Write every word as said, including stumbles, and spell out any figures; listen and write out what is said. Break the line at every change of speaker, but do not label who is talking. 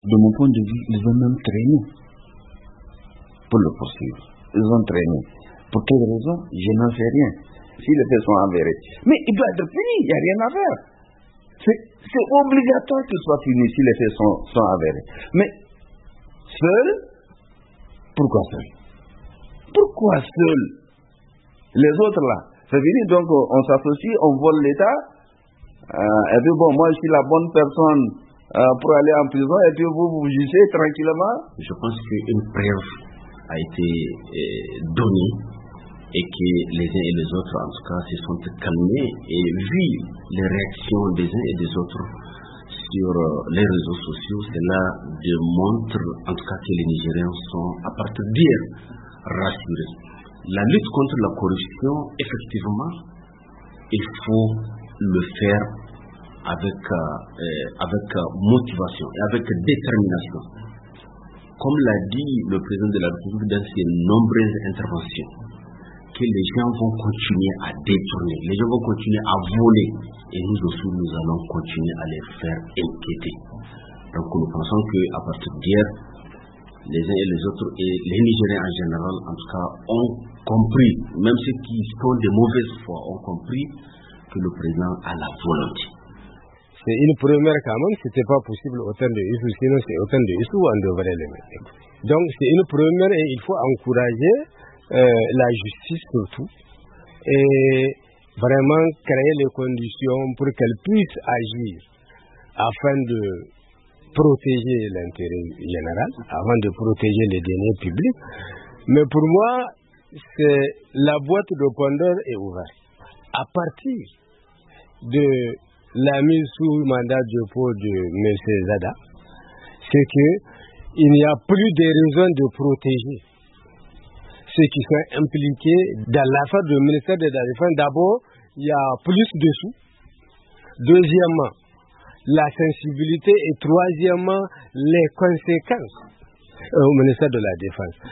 de mon point de vue, ils ont même traîné pour le poursuivre. Ils ont traîné. Pour quelle raison? Je n'en sais rien. Si les faits sont avérés. Mais il doit être puni, il n'y a rien à faire. C'est, c'est obligatoire qu'il soit puni si les faits sont, sont avérés. Mais seul, pourquoi seul? Pourquoi seul? Les autres là, c'est fini, donc on s'associe, on vole l'État, euh, et puis bon, moi je suis la bonne personne euh, pour aller en prison, et puis vous vous jugez tranquillement.
Je pense qu'une preuve a été euh, donnée, et que les uns et les autres, en tout cas, se sont calmés, et vu les réactions des uns et des autres sur euh, les réseaux sociaux, cela démontre en tout cas que les Nigériens sont, à partir d'hier, rassurés. La lutte contre la corruption, effectivement, il faut le faire avec, euh, avec euh, motivation et avec détermination. Comme l'a dit le président de la République dans ses nombreuses interventions, que les gens vont continuer à détourner, les gens vont continuer à voler, et nous aussi nous allons continuer à les faire inquiéter. Donc nous pensons qu'à partir d'hier, les uns et les autres, et les Nigériens en général, en tout cas, ont compris, même ceux qui sont de mauvaise foi, ont compris que le président a la volonté.
C'est une première quand même, c'était pas possible autant de Issou, sinon c'est autant de Issou, on devrait les mettre. Donc c'est une première et il faut encourager euh, la justice surtout et vraiment créer les conditions pour qu'elle puisse agir afin de protéger l'intérêt général, avant de protéger les deniers publics. Mais pour moi, c'est la boîte de Pandore est ouverte. À partir de la mise sous mandat de dépôt de M. Zada, c'est qu'il n'y a plus de raison de protéger ceux qui sont impliqués dans l'affaire du ministère de la Défense. D'abord, il y a plus de sous. Deuxièmement, la sensibilité et troisièmement, les conséquences au ministère de la Défense.